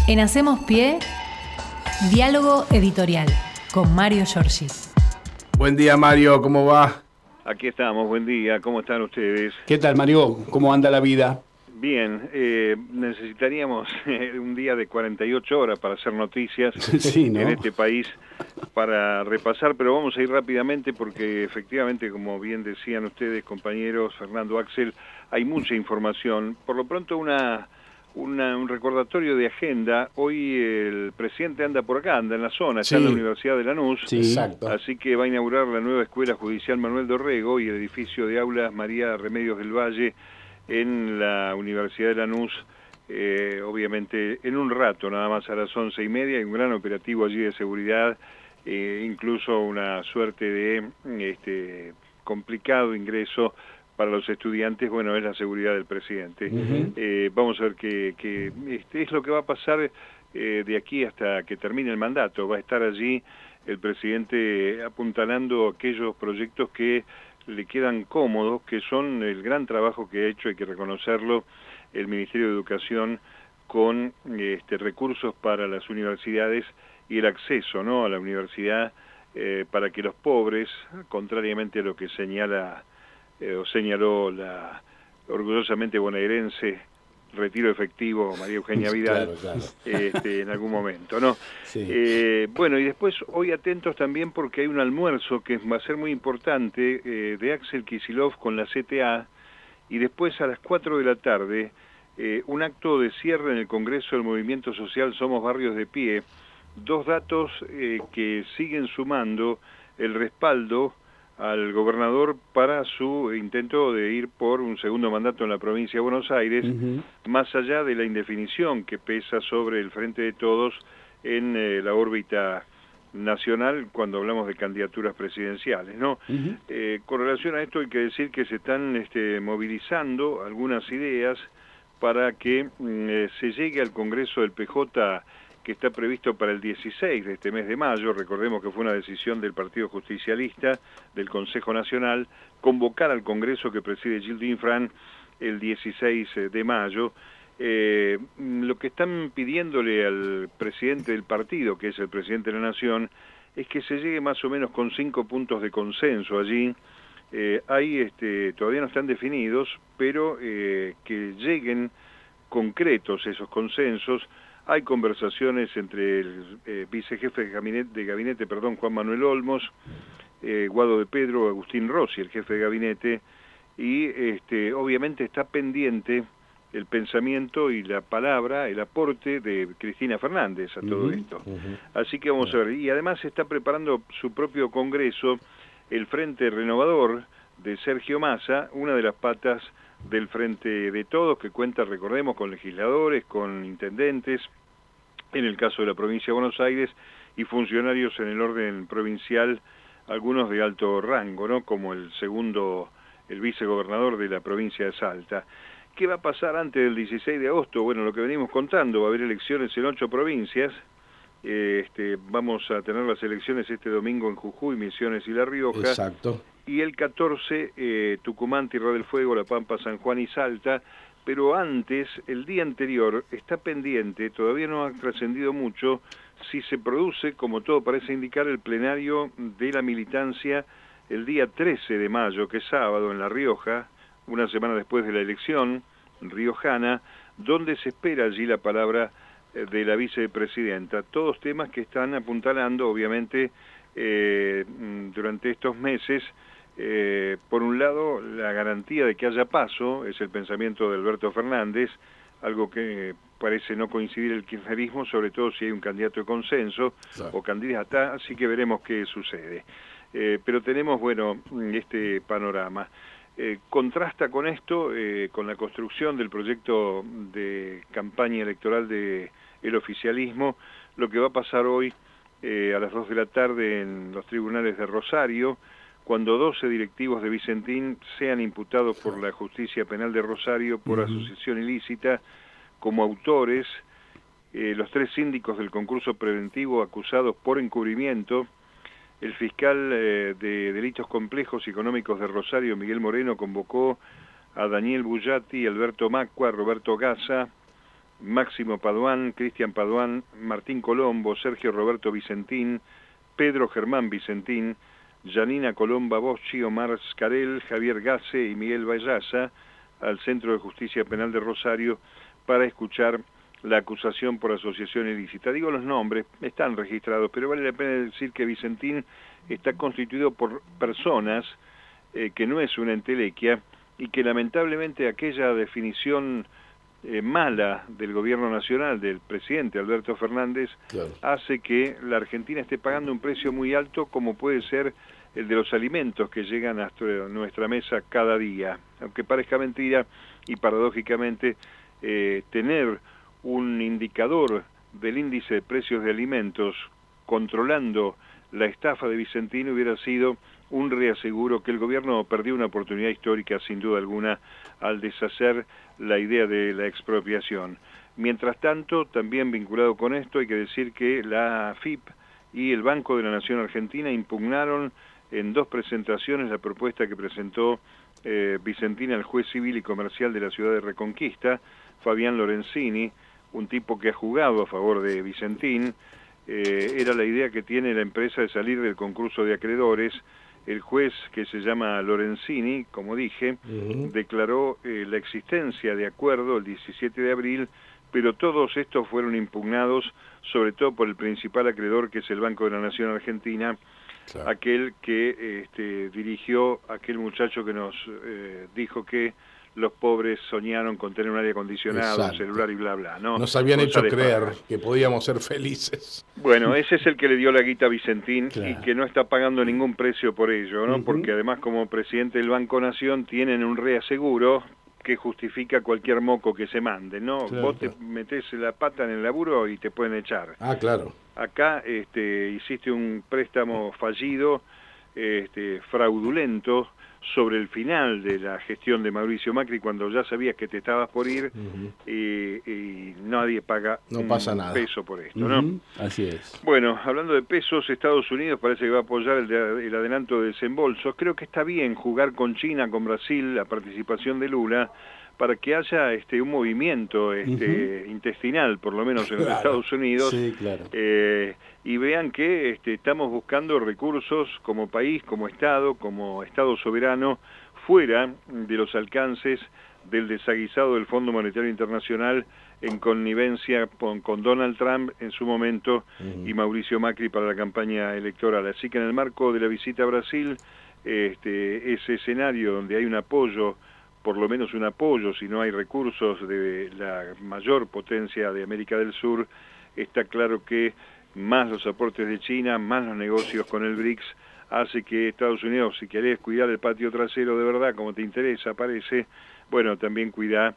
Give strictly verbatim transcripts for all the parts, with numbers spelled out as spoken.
En Hacemos Pie, diálogo editorial con Mario Giorgi. Buen día, Mario, ¿cómo va? Aquí estamos, buen día, ¿cómo están ustedes? ¿Qué tal, Mario? ¿Cómo anda la vida? Bien, eh, necesitaríamos eh, un día de cuarenta y ocho horas para hacer noticias sí, ¿no? en este país, para repasar, pero vamos a ir rápidamente porque efectivamente, como bien decían ustedes, compañeros, Fernando, Axel, hay mucha información. Por lo pronto, una, una un recordatorio de agenda. Hoy el presidente anda por acá, anda en la zona, está Sí. en la Universidad de Lanús, Sí, exacto. Así que va a inaugurar la nueva Escuela Judicial Manuel Dorrego y el edificio de aulas María Remedios del Valle en la Universidad de Lanús, eh, obviamente en un rato, nada más a las once y media, hay un gran operativo allí de seguridad, eh, incluso una suerte de este complicado ingreso para los estudiantes. Bueno, es la seguridad del presidente. Uh-huh. eh, vamos a ver qué que, este, es lo que va a pasar eh, de aquí hasta que termine el mandato. Va a estar allí el presidente apuntalando aquellos proyectos que le quedan cómodos, que son el gran trabajo que ha hecho, hay que reconocerlo, el Ministerio de Educación con este, recursos para las universidades y el acceso, ¿no?, a la universidad eh, para que los pobres, contrariamente a lo que señala eh, o señaló la orgullosamente bonaerense Retiro Efectivo María Eugenia Vidal, claro, claro. Este, en algún momento, ¿no? Sí. Eh, bueno, y después hoy atentos también porque hay un almuerzo que va a ser muy importante eh, de Axel Kicillof con la C T A, y después a las cuatro de la tarde eh, un acto de cierre en el Congreso del Movimiento Social Somos Barrios de Pie. Dos datos eh, que siguen sumando el respaldo al gobernador para su intento de ir por un segundo mandato en la provincia de Buenos Aires, uh-huh. más allá de la indefinición que pesa sobre el Frente de Todos en eh, la órbita nacional cuando hablamos de candidaturas presidenciales, ¿no? Uh-huh. Eh, con relación a esto hay que decir que se están este, movilizando algunas ideas para que eh, se llegue al Congreso del P J, que está previsto para el dieciséis de este mes de mayo. Recordemos que fue una decisión del Partido Justicialista, del Consejo Nacional, convocar al Congreso que preside Gilles Dinfran el dieciséis de mayo. Eh, lo que están pidiéndole al presidente del partido, que es el presidente de la Nación, es que se llegue más o menos con cinco puntos de consenso allí. Eh, ahí este, todavía no están definidos, pero eh, que lleguen concretos esos consensos. Hay conversaciones entre el eh, vicejefe de gabinete, de gabinete perdón, Juan Manuel Olmos, eh, Guado de Pedro, Agustín Rossi, el jefe de gabinete, y este, obviamente está pendiente el pensamiento y la palabra, el aporte de Cristina Fernández a todo uh-huh, esto. Uh-huh. Así que vamos uh-huh. a ver. Y además se está preparando su propio congreso, el Frente Renovador de Sergio Massa, una de las patas del Frente de Todos, que cuenta, recordemos, con legisladores, con intendentes, en el caso de la provincia de Buenos Aires, y funcionarios en el orden provincial, algunos de alto rango, ¿no?, como el segundo, el vicegobernador de la provincia de Salta. ¿Qué va a pasar antes del dieciséis de agosto? Bueno, lo que venimos contando, va a haber elecciones en ocho provincias. Eh, este, vamos a tener las elecciones este domingo en Jujuy, Misiones y La Rioja. Exacto. Y el catorce, eh, Tucumán, Tierra del Fuego, La Pampa, San Juan y Salta. Pero antes, el día anterior, está pendiente, todavía no ha trascendido mucho, si se produce, como todo parece indicar, el plenario de la militancia el día trece de mayo, que es sábado, en La Rioja, una semana después de la elección riojana, donde se espera allí la palabra de la vicepresidenta. Todos temas que están apuntalando, obviamente, eh, durante estos meses. Eh, por un lado, la garantía de que haya paso, es el pensamiento de Alberto Fernández, algo que parece no coincidir el kirchnerismo, sobre todo si hay un candidato de consenso, claro, o candidata, así que veremos qué sucede. Eh, pero tenemos, bueno, este panorama. Eh, contrasta con esto, eh, con la construcción del proyecto de campaña electoral de el oficialismo, lo que va a pasar hoy eh, a las dos de la tarde en los tribunales de Rosario, cuando doce directivos de Vicentín sean imputados por la Justicia Penal de Rosario por uh-huh. asociación ilícita como autores, eh, los tres síndicos del concurso preventivo acusados por encubrimiento. El fiscal eh, de Delitos Complejos y Económicos de Rosario, Miguel Moreno, convocó a Daniel Bullati, Alberto Macua, Roberto Gaza, Máximo Paduán, Cristian Paduán, Martín Colombo, Sergio Roberto Vicentín, Pedro Germán Vicentín, Janina Colomba Boschi, Omar Scarel, Javier Gase y Miguel Vallaza al Centro de Justicia Penal de Rosario para escuchar la acusación por asociación ilícita. Digo los nombres, están registrados, pero vale la pena decir que Vicentín está constituido por personas eh, que no es una entelequia y que lamentablemente aquella definición eh, mala del gobierno nacional, del presidente Alberto Fernández, claro, hace que la Argentina esté pagando un precio muy alto, como puede ser el de los alimentos que llegan a nuestra mesa cada día. Aunque parezca mentira y paradójicamente eh, tener un indicador del índice de precios de alimentos controlando la estafa de Vicentín hubiera sido un reaseguro que el gobierno perdió una oportunidad histórica sin duda alguna al deshacer la idea de la expropiación. Mientras tanto, también vinculado con esto, hay que decir que la A F I P y el Banco de la Nación Argentina impugnaron en dos presentaciones la propuesta que presentó eh, Vicentín al juez civil y comercial de la ciudad de Reconquista, Fabián Lorenzini, un tipo que ha jugado a favor de Vicentín. Eh, era la idea que tiene la empresa de salir del concurso de acreedores. El juez, que se llama Lorenzini, como dije, uh-huh. declaró eh, la existencia de acuerdo el diecisiete de abril, pero todos estos fueron impugnados, sobre todo por el principal acreedor, que es el Banco de la Nación Argentina, claro, aquel que este, dirigió aquel muchacho que nos eh, dijo que los pobres soñaron con tener un aire acondicionado, exacto, un celular y bla, bla, ¿no? Nos habían hecho creer paga. que podíamos ser felices. Bueno, ese es el que le dio la guita a Vicentín, claro, y que no está pagando ningún precio por ello, ¿no? Uh-huh. Porque además, como presidente del Banco Nación, tienen un reaseguro que justifica cualquier moco que se mande, ¿no? Claro, Vos te claro. metés la pata en el laburo y te pueden echar. Ah, claro. Acá este, hiciste un préstamo fallido, este, fraudulento, sobre el final de la gestión de Mauricio Macri, cuando ya sabías que te estabas por ir, uh-huh, y, y nadie paga no pasa un nada. peso por esto, uh-huh, ¿no? Así es. Bueno, hablando de pesos, Estados Unidos parece que va a apoyar el, de, el adelanto de desembolsos. Creo que está bien jugar con China, con Brasil, la participación de Lula, para que haya este un movimiento este uh-huh. intestinal, por lo menos en claro. los Estados Unidos, sí, claro. eh, y vean que este, estamos buscando recursos como país, como Estado, como Estado soberano, fuera de los alcances del desaguisado del Fondo Monetario Internacional en connivencia con, con Donald Trump en su momento uh-huh. y Mauricio Macri para la campaña electoral. Así que en el marco de la visita a Brasil, este, ese escenario donde hay un apoyo, por lo menos un apoyo, si no hay recursos de la mayor potencia de América del Sur, está claro que más los aportes de China, más los negocios con el B R I C S, hace que Estados Unidos, si querés cuidar el patio trasero de verdad, como te interesa, parece, bueno, también cuidar,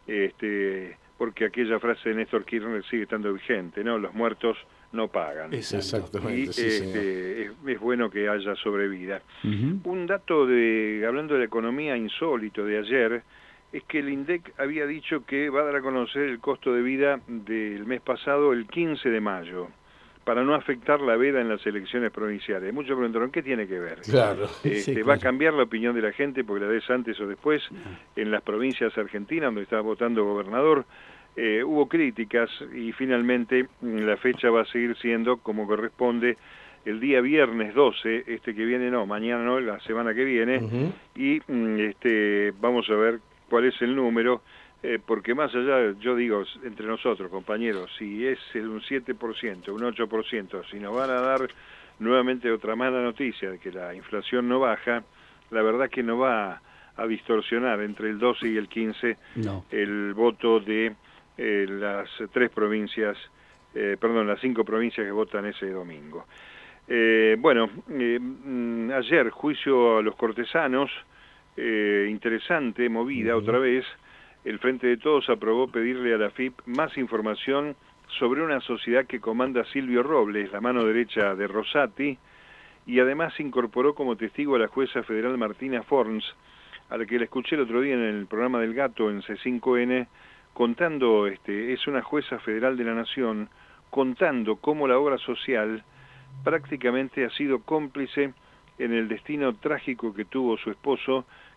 este, porque aquella frase de Néstor Kirchner sigue estando vigente, ¿no? Los muertos no pagan. Exactamente. Y sí, este, es, es bueno que haya sobrevida. Uh-huh. Un dato, de hablando de la economía insólito de ayer, es que el INDEC había dicho que va a dar a conocer el costo de vida del mes pasado el quince de mayo, para no afectar la veda en las elecciones provinciales. Muchos preguntaron, ¿qué tiene que ver? Claro. Este, sí, ¿Va claro. a cambiar la opinión de la gente porque la ves antes o después? En las provincias argentinas, donde estaba votando gobernador, eh, hubo críticas y finalmente la fecha va a seguir siendo como corresponde el día viernes doce, este que viene, no, mañana no, la semana que viene, uh-huh. y este vamos a ver cuál es el número, eh, porque más allá, yo digo, entre nosotros, compañeros, si es un siete por ciento, un ocho por ciento, si nos van a dar nuevamente otra mala noticia de que la inflación no baja, la verdad que no va a distorsionar entre el doce y el quince no. el voto de eh, las tres provincias, eh, perdón, las cinco provincias que votan ese domingo. Eh, bueno, eh, ayer juicio a los cortesanos, eh, interesante, movida uh-huh. otra vez. El Frente de Todos aprobó pedirle a la F I P más información sobre una sociedad que comanda Silvio Robles, la mano derecha de Rosati, y además incorporó como testigo a la jueza federal Martina Forns, a la que la escuché el otro día en el programa del Gato en C cinco N, contando, este, es una jueza federal de la Nación, contando cómo la obra social prácticamente ha sido cómplice en el destino trágico que tuvo su esposo,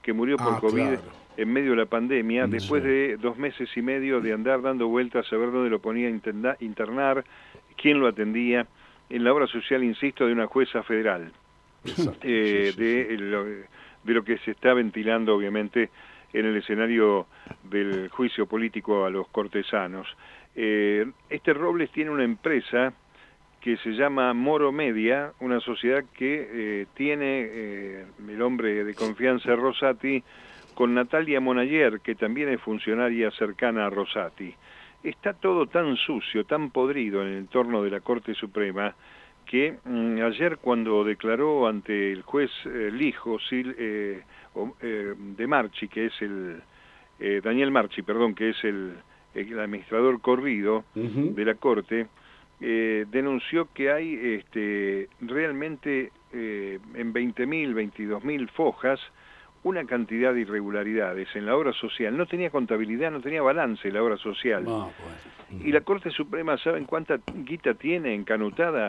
que murió por Ah, COVID claro. en medio de la pandemia, Sí. después de dos meses y medio de andar dando vueltas a ver dónde lo ponía a interna- internar, quién lo atendía, en la obra social, insisto, de una jueza federal, Exacto. eh, Sí, sí, de, sí. Lo, de lo que se está ventilando, obviamente, en el escenario del juicio político a los cortesanos. Eh, este Robles tiene una empresa que se llama Moro Media, una sociedad que eh, tiene eh, el hombre de confianza Rosati con Natalia Monayer, que también es funcionaria cercana a Rosati. Está todo tan sucio, tan podrido en el entorno de la Corte Suprema, que mmm, ayer cuando declaró ante el juez eh, Lijo Sil, eh, eh, de Marchi, que es el eh, Daniel Marchi, perdón, que es el, el administrador corrido Uh-huh. de la Corte, eh, denunció que hay este, realmente eh, en veinte mil, veintidós mil fojas una cantidad de irregularidades en la obra social. No tenía contabilidad, no tenía balance la obra social. No, bueno. Y la Corte Suprema, ¿saben cuánta guita tiene encanutada?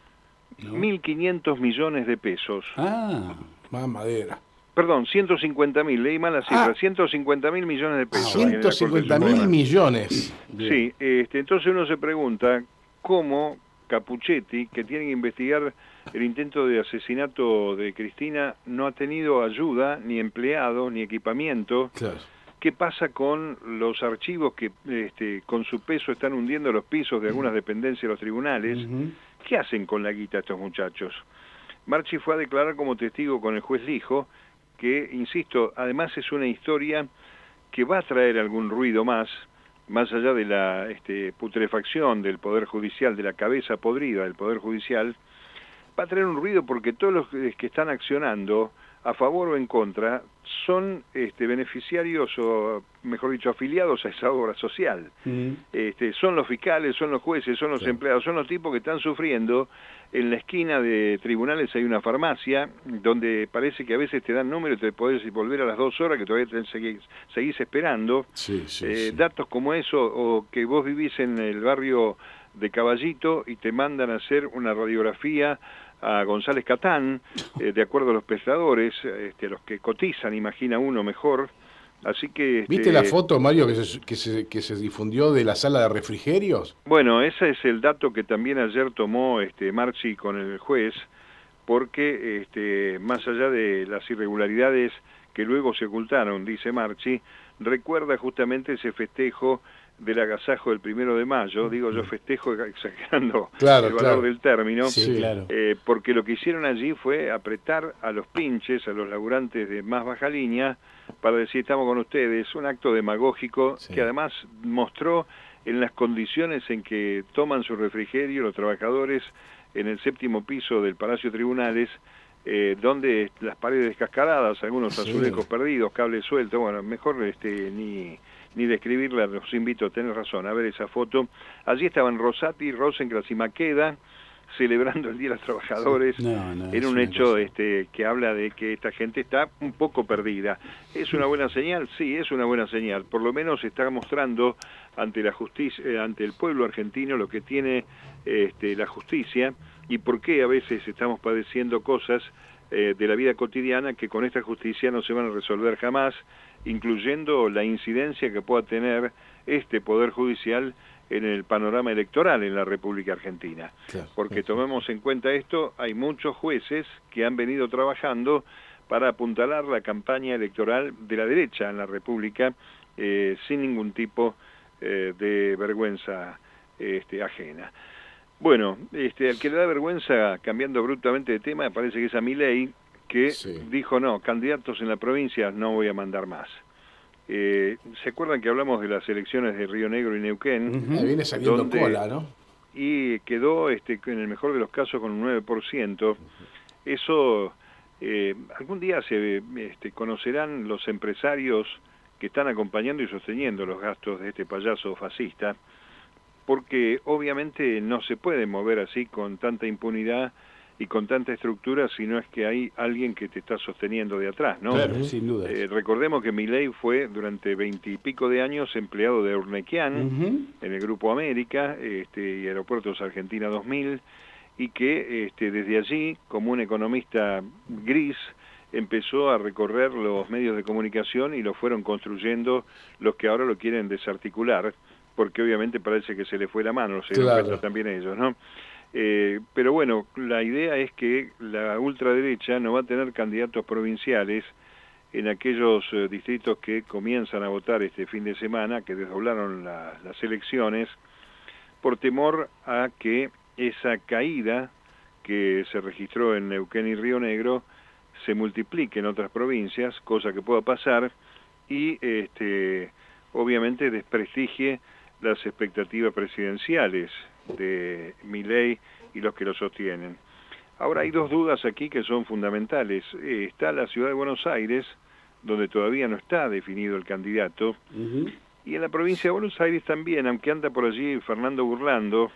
¿No? mil quinientos millones de pesos. Ah, Más madera. Perdón, ciento cincuenta mil, leí mal la cifra, Ah. ciento cincuenta mil millones de pesos. tiene la Corte ciento cincuenta mil Suprema. millones. bien. Sí, este, entonces uno se pregunta cómo Capuchetti, que tiene que investigar el intento de asesinato de Cristina, no ha tenido ayuda, ni empleados, ni equipamiento. Claro. ¿Qué pasa con los archivos que este, con su peso están hundiendo los pisos de algunas dependencias de los tribunales? Ujú. ¿Qué hacen con la guita estos muchachos? Marchi fue a declarar como testigo con el juez Lijo, que, insisto, además es una historia que va a traer algún ruido más, más allá de la este, putrefacción del Poder Judicial, de la cabeza podrida del Poder Judicial, va a traer un ruido porque todos los que están accionando, a favor o en contra, son este, beneficiarios o, mejor dicho, afiliados a esa obra social. Ujú. Este, son los fiscales, son los jueces, son los Claro. empleados, son los tipos que están sufriendo. En la esquina de tribunales hay una farmacia donde parece que a veces te dan números y te podés volver a las dos horas que todavía te seguís, seguís esperando. Sí, sí, Eh, sí. datos como eso, o que vos vivís en el barrio de Caballito y te mandan a hacer una radiografía a González Catán, eh, de acuerdo a los prestadores, este, los que cotizan, imagina uno mejor. Así que... este, ¿Viste la foto, Mario, que se, que, se, que se difundió de la sala de refrigerios? Bueno, ese es el dato que también ayer tomó este Marchi con el juez, porque este, más allá de las irregularidades que luego se ocultaron, dice Marchi, recuerda justamente ese festejo del agasajo del primero de mayo, digo yo festejo exagerando Claro, el valor claro. del término, Sí, Sí. claro. eh, porque lo que hicieron allí fue apretar a los pinches, a los laburantes de más baja línea, para decir estamos con ustedes, un acto demagógico Sí. que además mostró en las condiciones en que toman su refrigerio los trabajadores en el séptimo piso del Palacio de Tribunales, eh, donde las paredes descascaradas, algunos Sí. azulejos perdidos, cables sueltos, bueno, mejor este ni ni describirla, los invito a tener razón, a ver esa foto. Allí estaban Rosati, Rosencrantz y Maqueda celebrando el Día de los Trabajadores. No, no, es en un una hecho cosa. este que habla de que esta gente está un poco perdida. ¿Es una buena señal? Sí, es una buena señal. Por lo menos está mostrando ante la justicia, eh, ante el pueblo argentino lo que tiene este, la justicia y por qué a veces estamos padeciendo cosas eh, de la vida cotidiana que con esta justicia no se van a resolver jamás, incluyendo la incidencia que pueda tener este Poder Judicial en el panorama electoral en la República Argentina. Claro, Porque claro. tomemos en cuenta esto, hay muchos jueces que han venido trabajando para apuntalar la campaña electoral de la derecha en la República eh, sin ningún tipo eh, de vergüenza este, ajena. Bueno, este, al que le da vergüenza, cambiando abruptamente de tema, parece que es a Milei, que Sí. dijo, no, candidatos en la provincia no voy a mandar más. Eh, ¿Se acuerdan que hablamos de las elecciones de Río Negro y Neuquén? Ujú. Ahí viene saliendo ¿Dónde? cola, ¿no? Y quedó, este, en el mejor de los casos, con un nueve por ciento. Eso, eh, algún día se este, conocerán los empresarios que están acompañando y sosteniendo los gastos de este payaso fascista, porque obviamente no se puede mover así con tanta impunidad y con tanta estructura si no es que hay alguien que te está sosteniendo de atrás, ¿no? Claro, sin duda. Eh, recordemos que Milei fue durante veintipico de años empleado de Urnequian Ujú. en el Grupo América este, y Aeropuertos Argentina dos mil, y que este, desde allí, como un economista gris, empezó a recorrer los medios de comunicación y lo fueron construyendo los que ahora lo quieren desarticular, porque obviamente parece que se le fue la mano, se dieron cuenta también ellos, ¿no? Eh, pero bueno, la idea es que la ultraderecha no va a tener candidatos provinciales en aquellos eh, distritos que comienzan a votar este fin de semana, que desdoblaron la, las elecciones, por temor a que esa caída que se registró en Neuquén y Río Negro se multiplique en otras provincias, cosa que pueda pasar, y este, obviamente desprestigie las expectativas presidenciales de Milei y los que lo sostienen. Ahora hay dos dudas aquí que son fundamentales. Eh, está la ciudad de Buenos Aires, donde todavía no está definido el candidato, uh-huh. y en la provincia de Buenos Aires también, aunque anda por allí Fernando Burlando,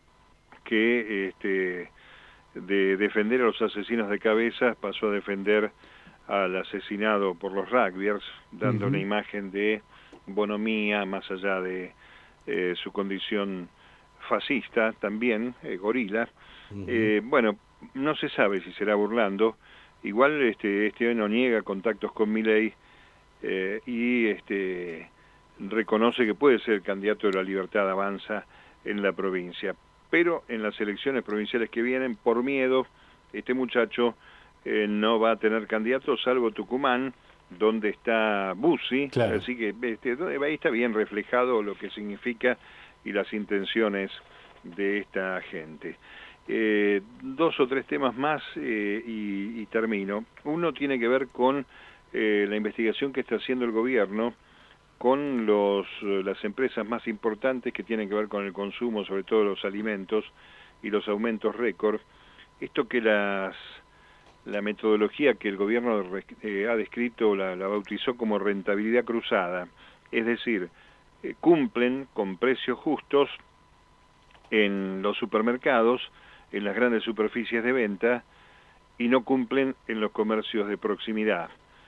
que este, de defender a los asesinos de cabezas pasó a defender al asesinado por los rugbyers, dando uh-huh. una imagen de bonomía más allá de eh, su condición fascista también, eh, gorila. Uh-huh. Eh, bueno, no se sabe si será Burlando. Igual este este no niega contactos con Milei eh, y este reconoce que puede ser candidato de la Libertad Avanza en la provincia. Pero en las elecciones provinciales que vienen, por miedo, este muchacho eh, no va a tener candidato, salvo Tucumán, donde está Bussi. Claro. Así que este, ahí está bien reflejado lo que significa y las intenciones de esta gente. Eh, dos o tres temas más eh, y, y termino. Uno tiene que ver con eh, la investigación que está haciendo el gobierno con los, las empresas más importantes que tienen que ver con el consumo, sobre todo los alimentos, y los aumentos récord. Esto que las la metodología que el gobierno eh, ha descrito, la, la bautizó como rentabilidad cruzada, es decir, eh, cumplen con precios justos en los supermercados, en las grandes superficies de venta, y no cumplen en los comercios de proximidad.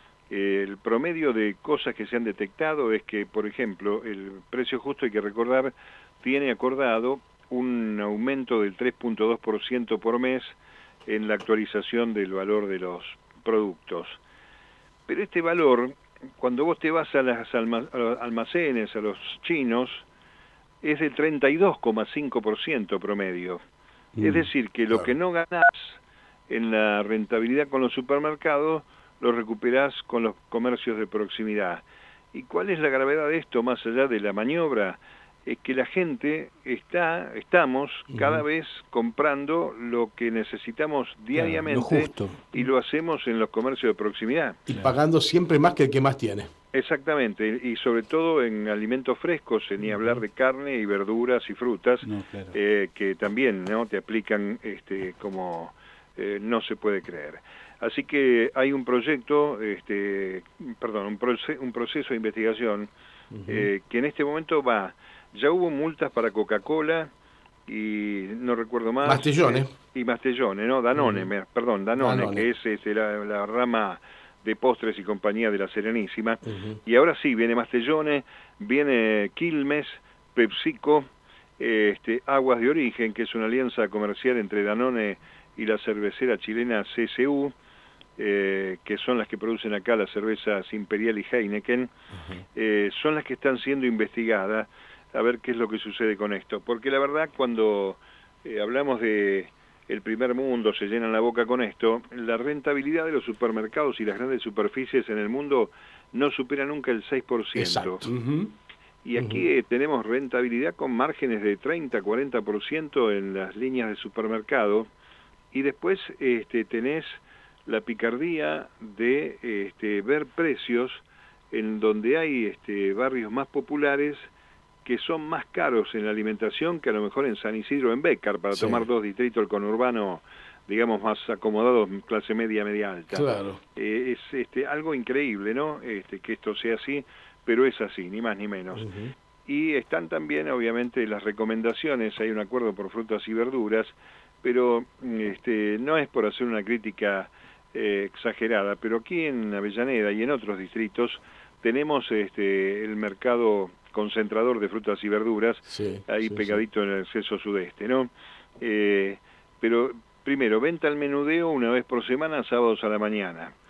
El promedio de cosas que se han detectado es que, por ejemplo, el precio justo, hay que recordar, tiene acordado un aumento del tres punto dos por ciento por mes en la actualización del valor de los productos. Pero este valor, cuando vos te vas a, las alma, a los almacenes, a los chinos, es de treinta y dos coma cinco por ciento promedio. Mm, es decir, que lo claro. que no ganás en la rentabilidad con los supermercados, lo recuperás con los comercios de proximidad. ¿Y cuál es la gravedad de esto, más allá de la maniobra? Es que la gente está, estamos cada uh-huh. vez comprando lo que necesitamos diariamente, claro, lo justo. Y lo hacemos en los comercios de proximidad. Y pagando siempre más que el que más tiene. Exactamente, y sobre todo en alimentos frescos, ni hablar de carne y verduras y frutas, no, claro. eh, que también no te aplican este, como eh, no se puede creer. Así que hay un proyecto, este, perdón, un, proce un proceso de investigación uh-huh. eh, que en este momento va. Ya hubo multas para Coca-Cola y no recuerdo más. Mastellone. Eh, y Mastellone, ¿no? Danone, uh-huh. me, perdón, Danone, Danone, que es este, la, la rama de postres y compañía de la Serenísima. Uh-huh. Y ahora sí, viene Mastellone, viene Quilmes, PepsiCo, eh, este, Aguas de Origen, que es una alianza comercial entre Danone y la cervecera chilena C C U, eh, que son las que producen acá las cervezas Imperial y Heineken, uh-huh. eh, son las que están siendo investigadas a ver qué es lo que sucede con esto. Porque la verdad, cuando eh, hablamos de el primer mundo, se llenan la boca con esto, la rentabilidad de los supermercados y las grandes superficies en el mundo no supera nunca el seis por ciento. Exacto. Uh-huh. Y aquí uh-huh. eh, tenemos rentabilidad con márgenes de treinta a cuarenta por ciento en las líneas de supermercado, y después este, tenés la picardía de este, ver precios en donde hay este, barrios más populares que son más caros en la alimentación que a lo mejor en San Isidro o en Bécar, para sí. tomar dos distritos del conurbano, digamos, más acomodados, clase media, media alta. Claro. Eh, es este, algo increíble, ¿no? Este, que esto sea así, pero es así, ni más ni menos. Uh-huh. Y están también, obviamente, las recomendaciones, hay un acuerdo por frutas y verduras, pero este, no es por hacer una crítica eh, exagerada, pero aquí en Avellaneda y en otros distritos tenemos este, el mercado concentrador de frutas y verduras, sí, ahí sí, pegadito sí. en el acceso sudeste, ¿no? Eh, pero primero, venta al menudeo una vez por semana, sábados a la mañana.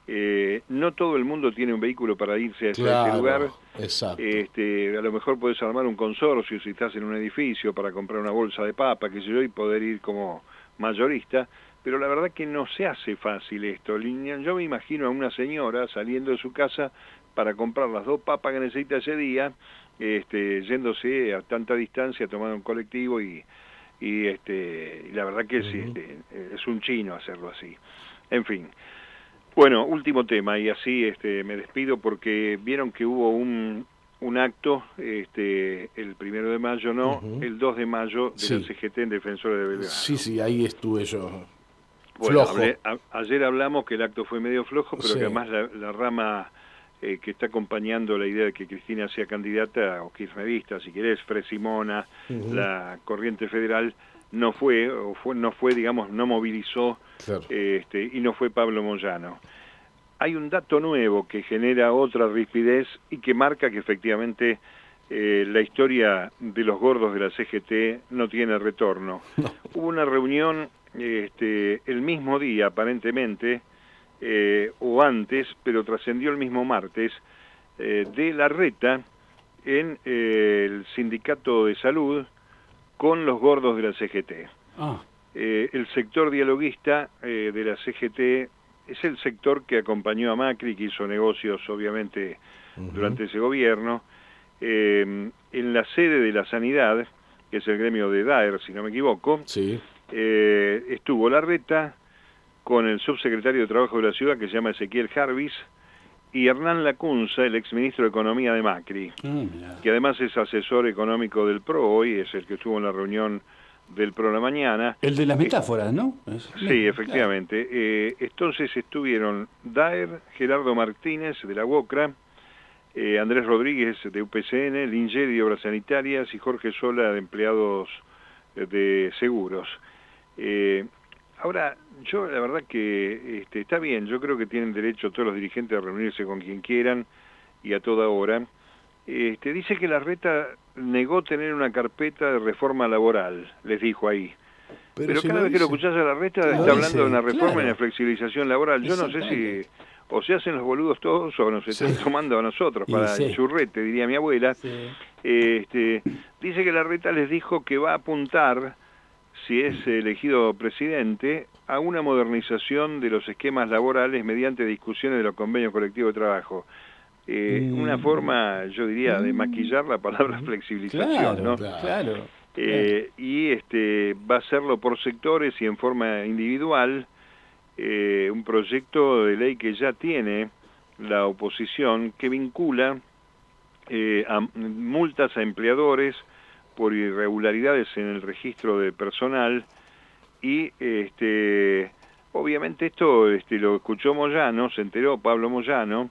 Eh, no todo el mundo tiene un vehículo para irse a ese, Claro, ese lugar. exacto. Este, a lo mejor podés armar un consorcio si estás en un edificio para comprar una bolsa de papa, qué sé yo, y poder ir como mayorista, pero la verdad que no se hace fácil esto. Yo me imagino a una señora saliendo de su casa para comprar las dos papas que necesita ese día, este, yéndose a tanta distancia, tomando un colectivo y, y, este, y la verdad que uh-huh. sí, este, es un chino hacerlo así. En fin. Bueno, último tema, y así este, me despido porque vieron que hubo un, un acto este, el primero de mayo, no, uh-huh. el dos de mayo de sí. la C G T en Defensores de Belgrano. Sí, sí, ahí estuve yo. Bueno, hablé, a, ayer hablamos que el acto fue medio flojo, pero sí. que además la, la rama eh, que está acompañando la idea de que Cristina sea candidata, o kirchnerista, si querés, Fresimona, uh-huh. la Corriente Federal, no fue, o fue, no fue, digamos, no movilizó, claro. este, y no fue Pablo Moyano. Hay un dato nuevo que genera otra rispidez y que marca que efectivamente eh, la historia de los gordos de la C G T no tiene retorno. No. Hubo una reunión este, el mismo día, aparentemente, eh, o antes, pero trascendió el mismo martes, eh, de Larreta en eh, el Sindicato de Salud, con los gordos de la C G T. Ah. Eh, el sector dialoguista eh, de la C G T es el sector que acompañó a Macri, que hizo negocios obviamente uh-huh. durante ese gobierno. Eh, en la sede de la Sanidad, que es el gremio de D A E R, si no me equivoco, sí. eh, estuvo Larreta con el subsecretario de Trabajo de la ciudad, que se llama Ezequiel Jarvis, y Hernán Lacunza, el exministro de Economía de Macri, mm, que además es asesor económico del P R O hoy, es el que estuvo en la reunión del P R O la mañana. El de las metáforas, ¿no? Sí, efectivamente. Claro. Eh, entonces estuvieron D A E R, Gerardo Martínez de la UOCRA, eh, Andrés Rodríguez de U P C N, Lingeri de Obras Sanitarias y Jorge Sola de Empleados de Seguros. Eh, Ahora, yo la verdad que este, está bien, yo creo que tienen derecho todos los dirigentes a reunirse con quien quieran y a toda hora. Este, dice que Larreta negó tener una carpeta de reforma laboral, les dijo ahí. Pero, Pero si cada vez dice, que lo escuchás a Larreta está dice, hablando de una reforma claro. y una flexibilización laboral. Yo no sé si o se hacen los boludos todos o nos están sí. tomando a nosotros para sí. el churrete, diría mi abuela. Sí. Este, dice que Larreta les dijo que va a apuntar, si es elegido presidente, a una modernización de los esquemas laborales mediante discusiones de los convenios colectivos de trabajo. Eh, mm. Una forma, yo diría, de maquillar la palabra flexibilización, claro, ¿no? Claro. Eh, y este va a hacerlo por sectores y en forma individual, eh, un proyecto de ley que ya tiene la oposición, que vincula eh, a multas a empleadores por irregularidades en el registro de personal y este obviamente esto este, lo escuchó Moyano, se enteró Pablo Moyano,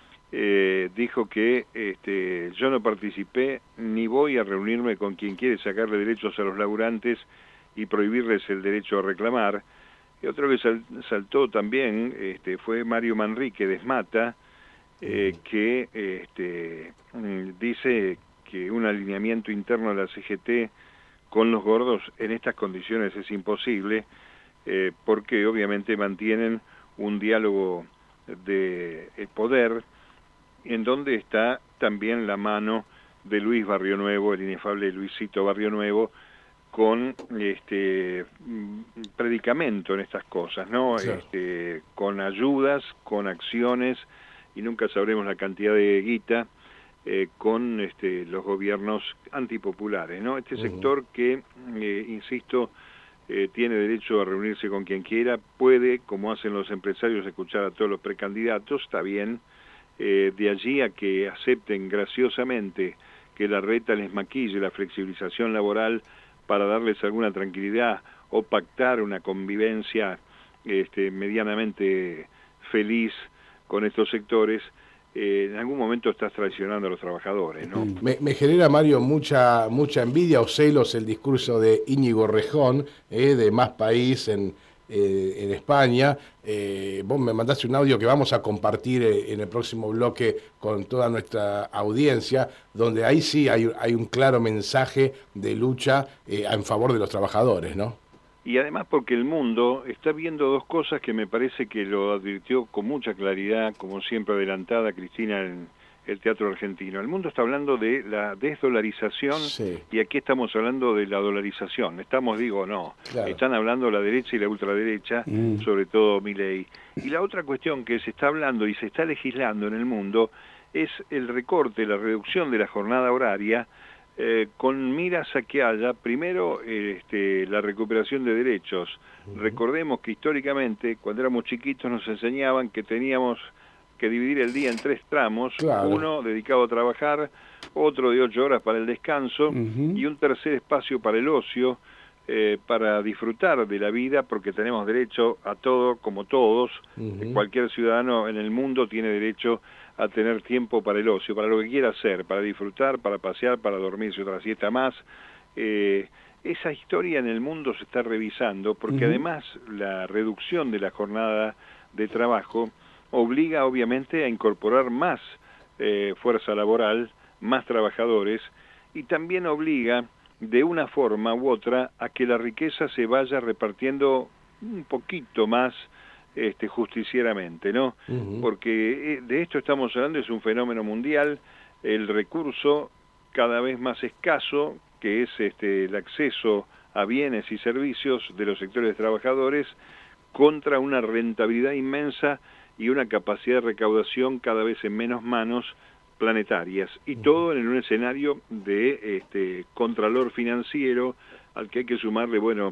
eh, dijo que este, yo no participé ni voy a reunirme con quien quiere sacarle derechos a los laburantes y prohibirles el derecho a reclamar. Y otro que sal, saltó también este, fue Mario Manrique de Esmata, eh, que este, dice que un alineamiento interno de la C G T con los gordos en estas condiciones es imposible, eh, porque obviamente mantienen un diálogo de poder en donde está también la mano de Luis Barrio Nuevo, el inefable Luisito Barrio Nuevo, con este predicamento en estas cosas, ¿no? Sí. Este, con ayudas, con acciones, y nunca sabremos la cantidad de guita, Eh, con este, los gobiernos antipopulares, ¿no? Este uh-huh. sector que, eh, insisto, eh, tiene derecho a reunirse con quien quiera, puede, como hacen los empresarios, escuchar a todos los precandidatos, está bien, eh, de allí a que acepten graciosamente que Larreta les maquille la flexibilización laboral para darles alguna tranquilidad o pactar una convivencia este, medianamente feliz con estos sectores. Eh, en algún momento estás traicionando a los trabajadores, ¿no? Me, me genera, Mario, mucha mucha envidia o celos el discurso de Íñigo Rejón, eh, de Más País en, eh, en España. Eh, vos me mandaste un audio que vamos a compartir eh, en el próximo bloque con toda nuestra audiencia, donde ahí sí hay, hay un claro mensaje de lucha eh, en favor de los trabajadores, ¿no? y además porque el mundo está viendo dos cosas que me parece que lo advirtió con mucha claridad, como siempre adelantada Cristina en el teatro argentino. El mundo está hablando de la desdolarización, sí, y aquí estamos hablando de la dolarización. Estamos, digo, no, claro, están hablando la derecha y la ultraderecha, mm. sobre todo Milei. Y la otra cuestión que se está hablando y se está legislando en el mundo es el recorte, la reducción de la jornada horaria, eh, con miras a que haya, primero, eh, este, la recuperación de derechos. Uh-huh. Recordemos que históricamente, cuando éramos chiquitos, nos enseñaban que teníamos que dividir el día en tres tramos, claro, uno dedicado a trabajar, otro de ocho horas para el descanso, uh-huh, y un tercer espacio para el ocio, eh, para disfrutar de la vida, porque tenemos derecho a todo, como todos. Uh-huh. Cualquier ciudadano en el mundo tiene derecho a tener tiempo para el ocio, para lo que quiera hacer, para disfrutar, para pasear, para dormirse otra siesta más. Eh, esa historia en el mundo se está revisando, porque uh-huh, además la reducción de la jornada de trabajo obliga obviamente a incorporar más eh, fuerza laboral, más trabajadores, y también obliga de una forma u otra a que la riqueza se vaya repartiendo un poquito más este, justicieramente, ¿no? Uh-huh. Porque de esto estamos hablando, es un fenómeno mundial, el recurso cada vez más escaso, que es este, el acceso a bienes y servicios de los sectores trabajadores, contra una rentabilidad inmensa y una capacidad de recaudación cada vez en menos manos planetarias, y todo en un escenario de este contralor financiero al que hay que sumarle, bueno,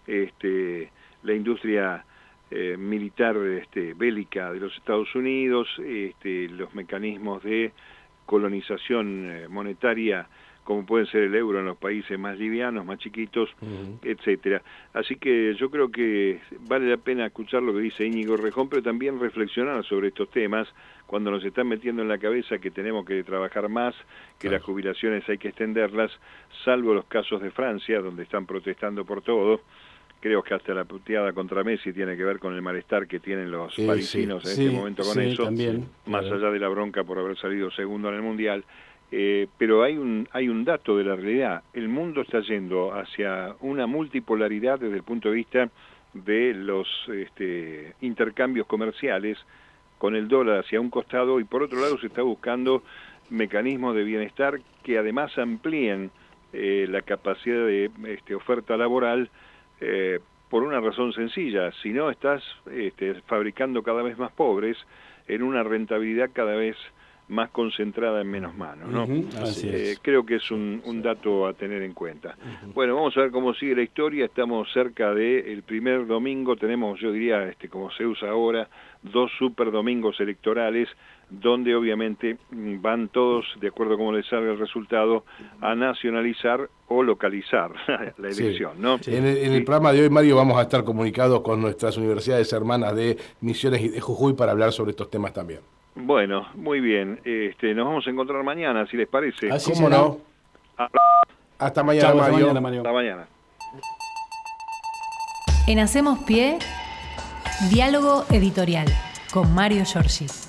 este la industria eh, militar este, bélica de los Estados Unidos, este, los mecanismos de colonización eh, monetaria, como puede ser el euro en los países más livianos, más chiquitos, uh-huh, etcétera. Así que yo creo que vale la pena escuchar lo que dice Íñigo Rejón, pero también reflexionar sobre estos temas, cuando nos están metiendo en la cabeza que tenemos que trabajar más, que claro, las jubilaciones hay que extenderlas, salvo los casos de Francia, donde están protestando por todo. Creo que hasta la puteada contra Messi tiene que ver con el malestar que tienen los sí, parisinos sí, en sí, este momento con sí, eso, también, más claro, allá de la bronca por haber salido segundo en el Mundial. Eh, pero hay un hay un dato de la realidad. El mundo está yendo hacia una multipolaridad desde el punto de vista de los este, intercambios comerciales, con el dólar hacia un costado, y por otro lado se está buscando mecanismos de bienestar que además amplíen eh, la capacidad de este, oferta laboral, eh, por una razón sencilla: si no estás este, fabricando cada vez más pobres en una rentabilidad cada vez más concentrada en menos manos, ¿no? Uh-huh, así eh, es. Creo que es un, un dato a tener en cuenta. Uh-huh. Bueno, vamos a ver cómo sigue la historia. Estamos cerca del primer domingo. Tenemos, yo diría, este, como se usa ahora, dos super domingos electorales, donde obviamente van todos, de acuerdo a cómo les salga el resultado, a nacionalizar o localizar la elección, sí, ¿no? Sí. En, el, en el programa de hoy, Mario, vamos a estar comunicados con nuestras universidades hermanas de Misiones y de Jujuy para hablar sobre estos temas también. Bueno, muy bien. Este, nos vamos a encontrar mañana, si les parece. Así ¿Cómo será? No? Hasta mañana, Chau, Mario. Hasta mañana, Mario. Hasta mañana. En Hacemos Pie, diálogo editorial con Mario Giorgi.